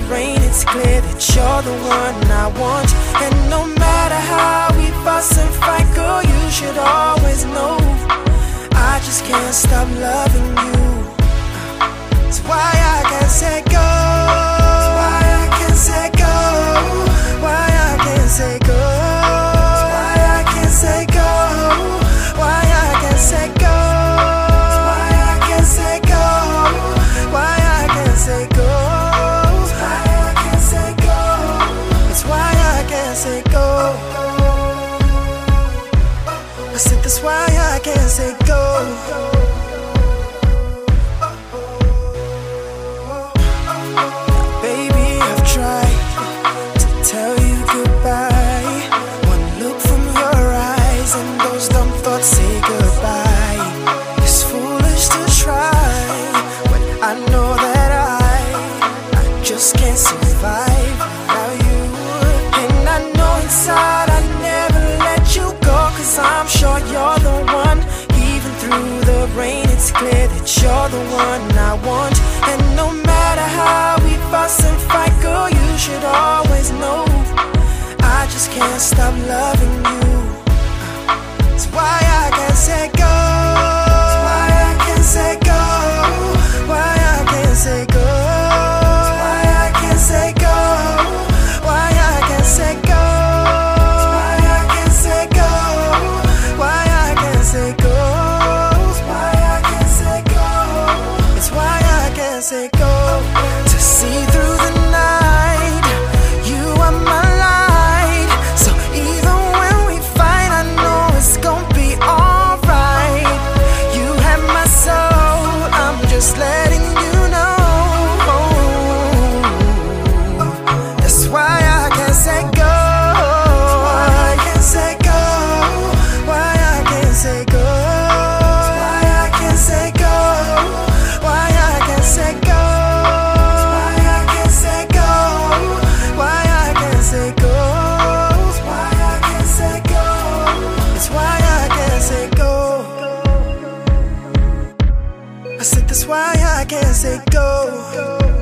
rain, it's clear that you're the one I want. And no matter how we fuss and fight, girl, you should always know I just can't stop loving you. It's why I can't say go. It's why I can't say go. Why I can't say go. Why I can't say go. Why I can't say go. Why I can't say go. Why I can't say go. Why I can't say go. It's why I can't say go. I said that's why I can't say go. Baby, I've tried to tell you goodbye. One look from your eyes and those dumb thoughts say goodbye. It's foolish to try when I know that I just can't survive without you. And I know inside I never let you go, 'cause I'm sure you're the one. Even through the rain, it's clear that you're the one I want. And no matter how we fuss and fight, girl, you should always know I just can't stop loving you. It's why I can't say go. It's why I can't say go. Why I can't say go. Why I can't say go. Why I can't say go. Why I can't say go. Why I can't say go. Why I can't say go. It's why I can't say go. To see through the night, you are my light. So even when we fight, I know it's gonna be alright. You have my soul, I'm just letting you know. That's why I can't say go. Why I can't say go. Why I can't say go. Why I can't say go. Why I can't say go. Why I can't say go. Why I can't say go. Why I can't say go. It's why I can't say go. I said that's why I can't say go.